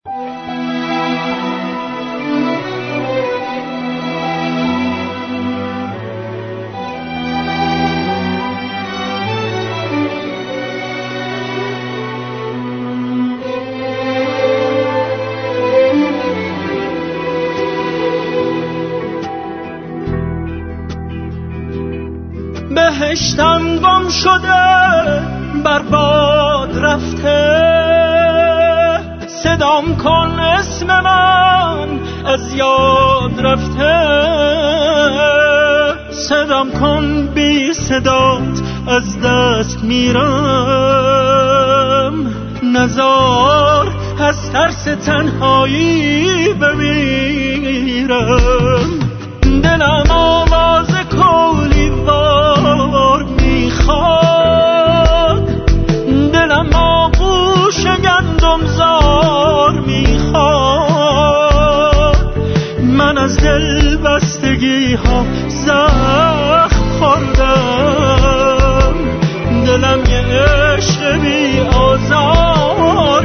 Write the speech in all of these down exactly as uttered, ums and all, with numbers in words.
بهشتم گم شده برباد رفته، صدام کن اسم من از یاد رفته، صدام کن بی صدات از دست میرم، نزار از ترس تنهایی بمیرم، دلم آواز کولی وار میخواد، دلم آغوش گندم زار میخواد، من از دل بستگی ها زخم خوردم، دلم یه عشق بی آزار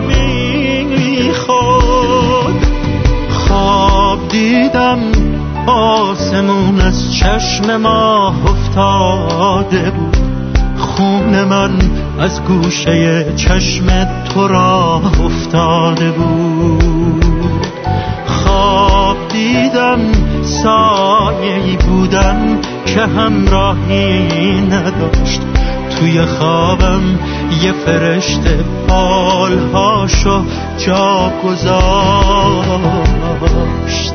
میخواد، خواب دیدم آسمون از چشم ما افتاده بود، خون من از گوشه چشم تو را افتاده بود، خواب دیدم سایه‌ای بودم که همراهی نداشت، توی خوابم یه فرشته بالهاشو جا گذاشت.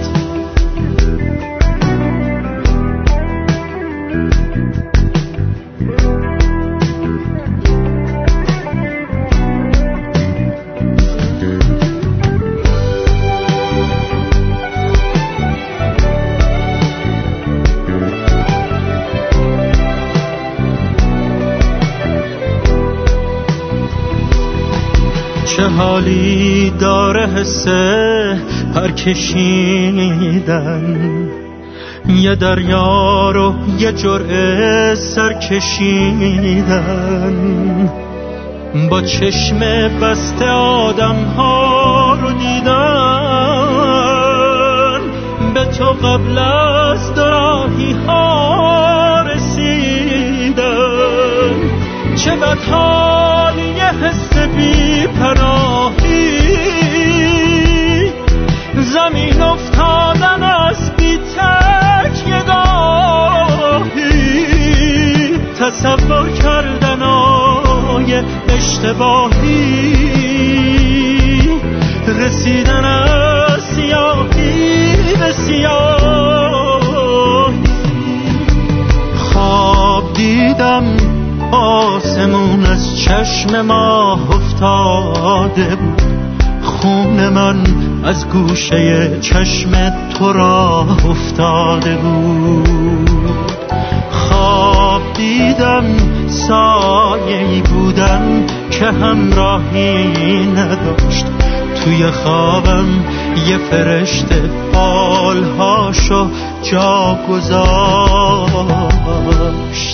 چه حالی داره حسه پر کشیدن، یه دریا رو یه جرعه سر کشیدن، با چشم بسته آدم ها رو دیدن، به تو قبل از دراهی ها رسیدن، چه بدحالی یه حس بی پناهی، زمین افتادن از بی تکیه گاهی، تصور کردن آی اشتباهی، رسیدن از سیاهی به سیاهی، خواب دیدم آسمون از چشم ما افتاده بود، خون من از گوشه چشم تو را افتاده بود، خواب دیدم سایه‌ای بودم که همراهی نداشت، توی خوابم یه فرشته بالهاشو جا گذاشت.